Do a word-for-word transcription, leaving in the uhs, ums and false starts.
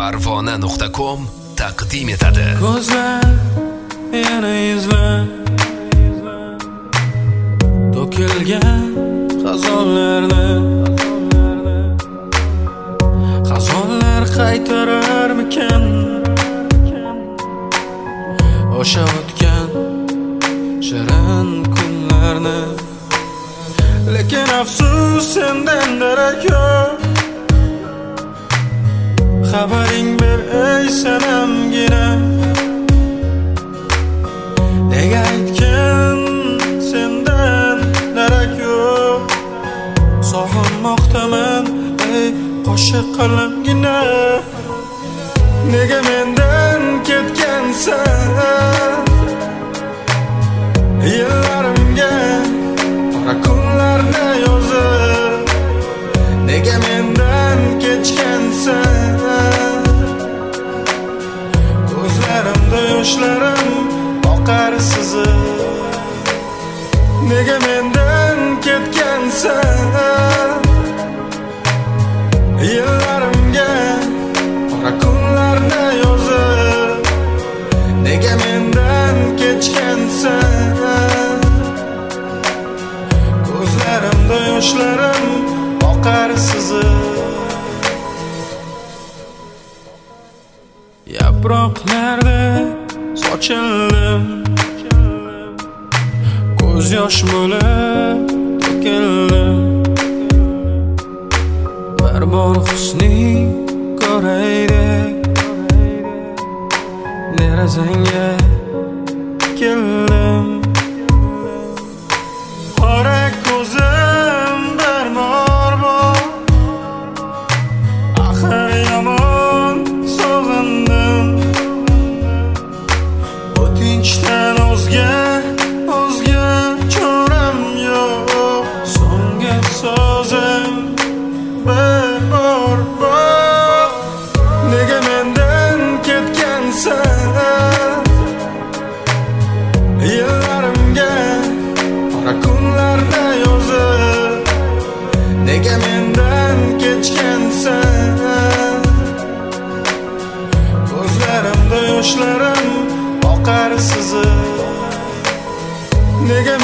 parvona nuqta com taqdim etadi. Ko'zlar yana izlar to'kilgan xazonlarni, xazonlar qaytararmikan o'sha o'tgan shirin kunlarni. Lekin afsus, sendan darak yo'q. Xabaring ber ey sanamgina, nega aytgan sendan darak yo'q. Sog'inmoqdaman ey qo'shiq qalamgina, nega mendan ketgansan. Yillarimga qora kunlarni yozib, nega mendan kechgansan. Ko'zlarimda yoshlarim oqar sizib, nega mendan ketgansan. Yillarimga qora kunlarni yozib, nega mendan kechgansan. Ko'zlarimda yoshlarim oqar sizib. Yaproqlarda sochildim, ko'z yosh bo'lib to'kildim. Bir bor husning ko'raydi, derazangga keldim. Qora ko'zim barmor bor, axir yomon sog'indim. O'tinchdan o'zga o'zga choram yo'q. So'nggi so'zim barmor bor, nega mendan ketgansan. Yillarimga qora kunlarni yozib, nega mendan kechgansan. Ko'zlarimda yoshlarim oqar sizib, nega